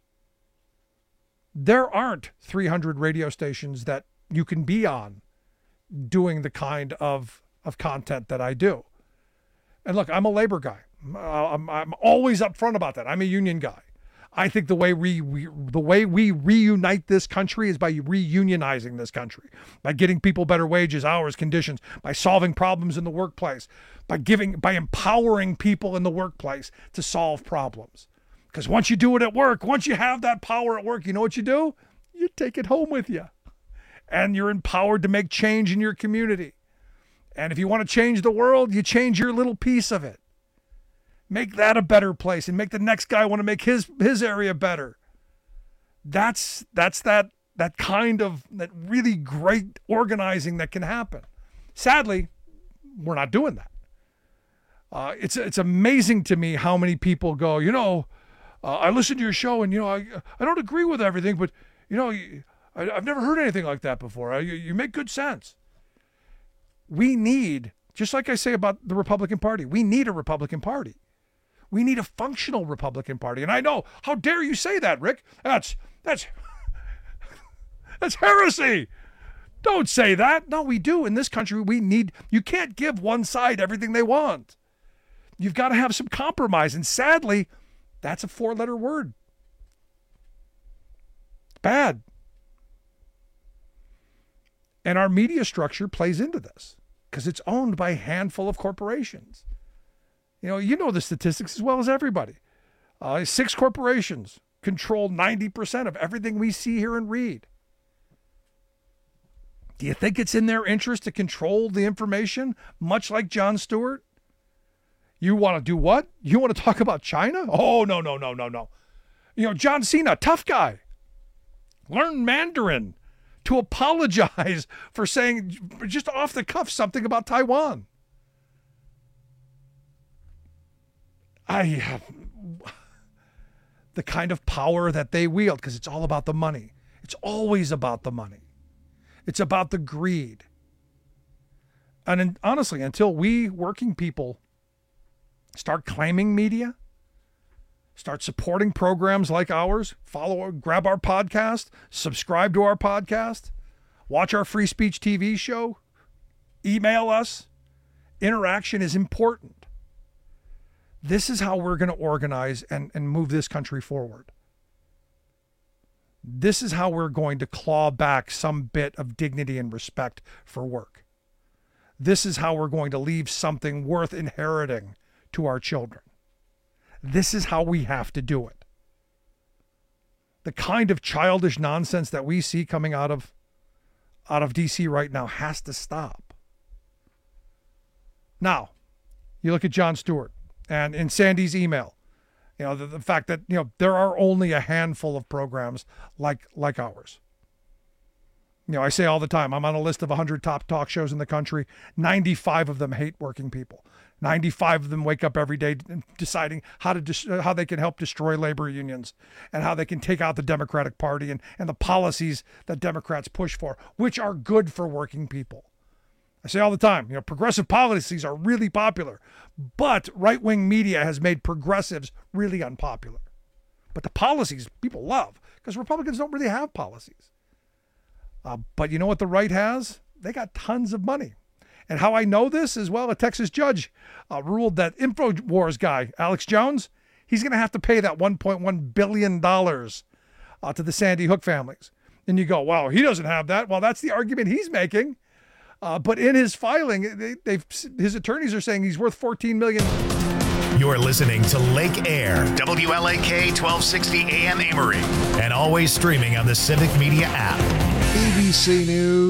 There aren't three hundred radio stations that you can be on doing the kind of, of content that I do. And look, I'm a labor guy. I'm, I'm always upfront about that. I'm a union guy. I think the way we, we the way we reunite this country is by reunionizing this country, by getting people better wages, hours, conditions, by solving problems in the workplace, by giving, by empowering people in the workplace to solve problems. Because once you do it at work, once you have that power at work, you know what you do? You take it home with you. And you're empowered to make change in your community. And if you want to change the world, you change your little piece of it. Make that a better place and make the next guy want to make his his area better. That's that's that that kind of that really great organizing that can happen. Sadly, we're not doing that. Uh, it's it's amazing to me how many people go, you know, Uh, I listened to your show, and you know, I I don't agree with everything, but you know, I, I've never heard anything like that before. I, you, you make good sense. We need, just like I say about the Republican Party, we need a Republican Party. We need a functional Republican Party. And I know, how dare you say that, Rick? That's that's that's heresy. Don't say that. No, we do. In this country, we need. You can't give one side everything they want. You've got to have some compromise, and sadly, that's a four-letter word. Bad. And our media structure plays into this because it's owned by a handful of corporations. You know, you know the statistics as well as everybody. Uh, six corporations control ninety percent of everything we see, hear, and read. Do you think it's in their interest to control the information, much like Jon Stewart? You want to do what? You want to talk about China? Oh, no, no, no, no, no. You know, John Cena, tough guy. Learn Mandarin to apologize for saying just off the cuff something about Taiwan. I, uh, the kind of power that they wield, because it's all about the money. It's always about the money. It's about the greed. And in, honestly, until we working people start claiming media, start supporting programs like ours, follow, grab our podcast, subscribe to our podcast, watch our free speech T V show, email us. Interaction is important. This is how we're going to organize and, and move this country forward. This is how we're going to claw back some bit of dignity and respect for work. This is how we're going to leave something worth inheriting to our children. This is how we have to do it. The kind of childish nonsense that we see coming out of out of D C right now has to stop. Now, you look at Jon Stewart and in Sandy's email, you know, the, the fact that, you know, there are only a handful of programs like like ours. You know, I say all the time, I'm on a list of one hundred top talk shows in the country. ninety-five of them hate working people. ninety-five of them wake up every day deciding how to dis- how they can help destroy labor unions and how they can take out the Democratic Party and, and the policies that Democrats push for, which are good for working people. I say all the time, you know, progressive policies are really popular, but right-wing media has made progressives really unpopular. But the policies people love because Republicans don't really have policies. Uh, but you know what the right has? They got tons of money. And how I know this is, well, a Texas judge uh, ruled that InfoWars guy, Alex Jones, he's going to have to pay that one point one billion dollars uh, to the Sandy Hook families. And you go, wow, he doesn't have that. Well, that's the argument he's making. Uh, but in his filing, they, they've his attorneys are saying he's worth fourteen million dollars. You're listening to Lake Air, W L A K twelve sixty A M Amory, and always streaming on the Civic Media app. A B C News.